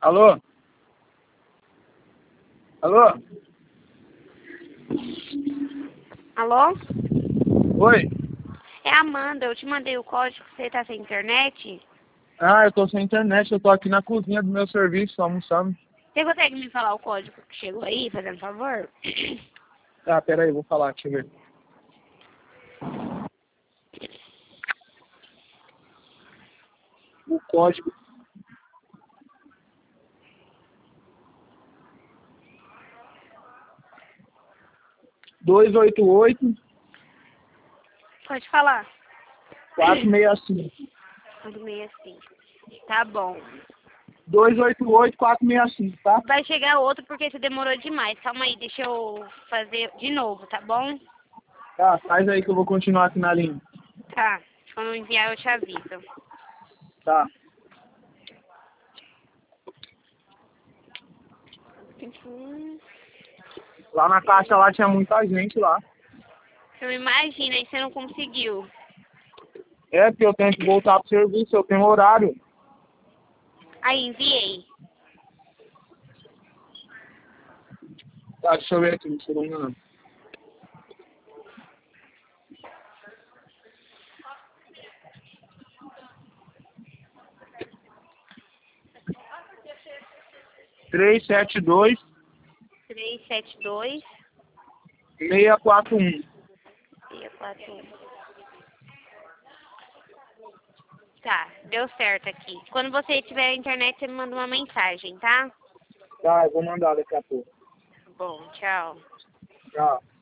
Alô? Alô? Alô? Oi? É a Amanda, eu te mandei o código, você tá sem internet? Ah, eu tô sem internet, eu tô aqui na cozinha do meu serviço, almoçando. Você consegue me falar o código que chegou aí, fazendo favor? Ah, pera aí, vou falar, deixa eu ver. O código. Dois oito oito Pode falar. 465. 465. Tá bom. 288-465, tá? Vai chegar outro porque você demorou demais. Calma aí, deixa eu fazer de novo, tá bom? Tá, faz aí que eu vou continuar aqui na linha. Tá. Quando enviar eu te aviso. Tá. Lá na caixa lá tinha muita gente lá. Eu imagino, aí você não conseguiu. É, porque eu tenho que voltar pro serviço, eu tenho horário. Aí, enviei. Tá, deixa eu ver aqui, não chegou ainda não. Três sete dois 372 641. 641. Tá, deu certo aqui. Quando você tiver a internet, você me manda uma mensagem, tá? Tá, eu vou mandar daqui a pouco. Bom, tchau. Tchau.